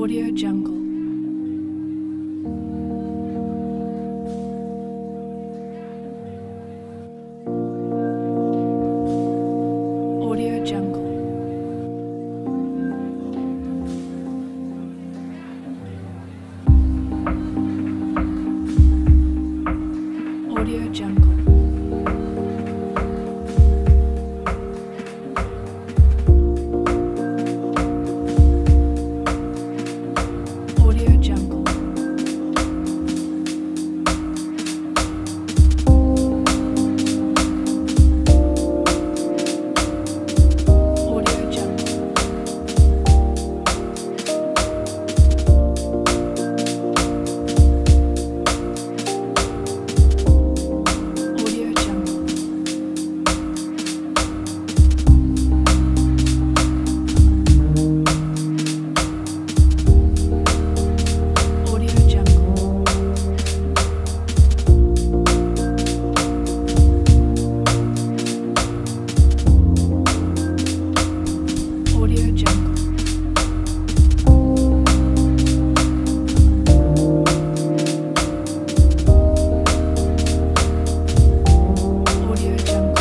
Audio Jungle. Audio Jungle. Audio Jungle. Audio Jungle. Audio Jungle. Audio Jungle. Audio Jungle. Audio Jungle. Audio Jungle.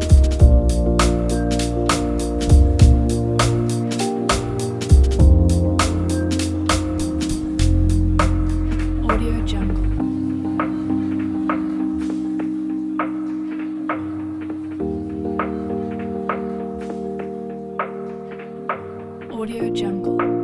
Audio Jungle. Audio Jungle.